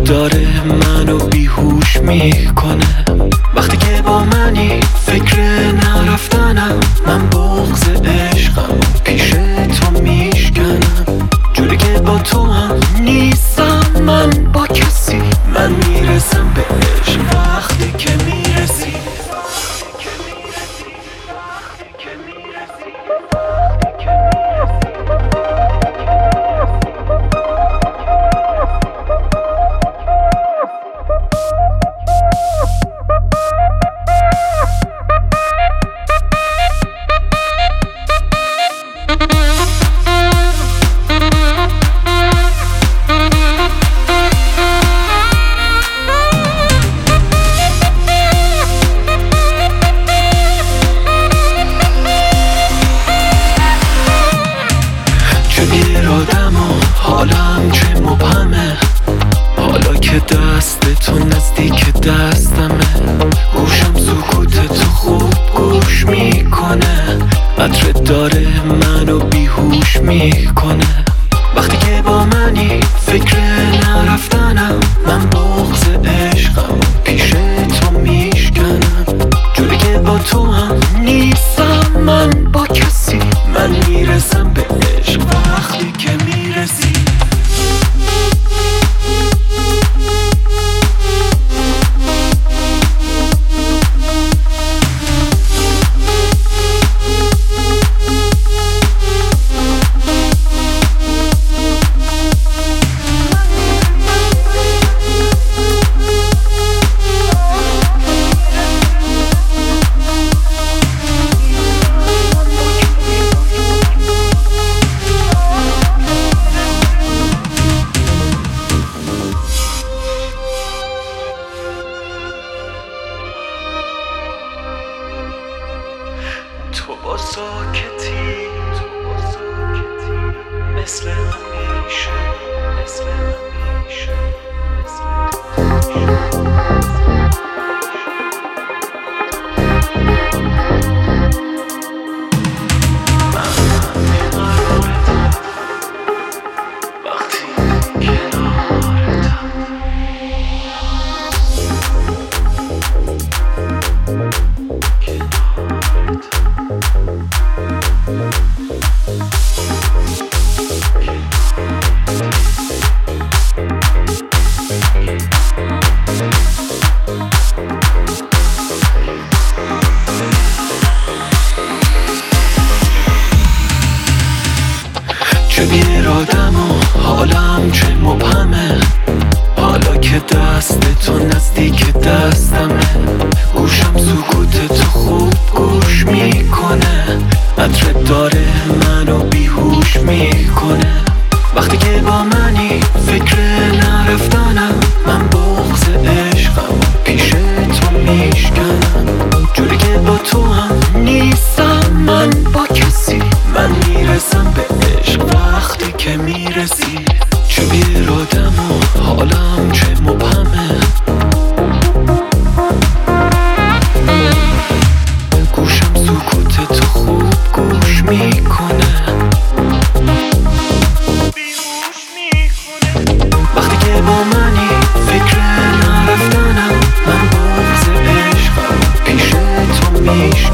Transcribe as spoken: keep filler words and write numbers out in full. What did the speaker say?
داره منو بیهوش میکنه. وقتی که با منی فکر نرفتنم، من بغض عشقم پیش تو میشکنم. جوری که با تو هم نیستم من با کسی، من میرسم به عشق وقتی که میرسی. آدم و حالم چه مبهمه، حالا که دست تو نزدیک دستمه. گوشم سکوت تو خوب گوش میکنه، عطر داره منو بیهوش میکنه. وقتی که با منی فکر نرفتنم، من بغض عشقم پیش تو میشکنم. جوری که با تو هم نیستم من با کسی، من میرسم به عشق وقتی که میرسی. تو با ساکتی، تو با ساکتی مثل همیشه، مثل همیشه، مثل چه بیرادم و حالم چه مبهمه، حالا که دست تو نزدیک دستمه. گوشم سکوت تو خوب گوش میکنه، عطر داره منو بیهوش میکنه. وقتی که با منی فکر نرفتنم، من بغض عشقم پیش تو میشکنم. جوری که با تو هم نیستم من با کسی، من میرسم به عشق وقتی که میرسی. چه بیرادم و حالم چه مبهمه، گوشم سکوت تو خوب گوش میکنه. وقتی که با منی فکر نرفتنم، من بغض عشقم پیش تو میشکنم.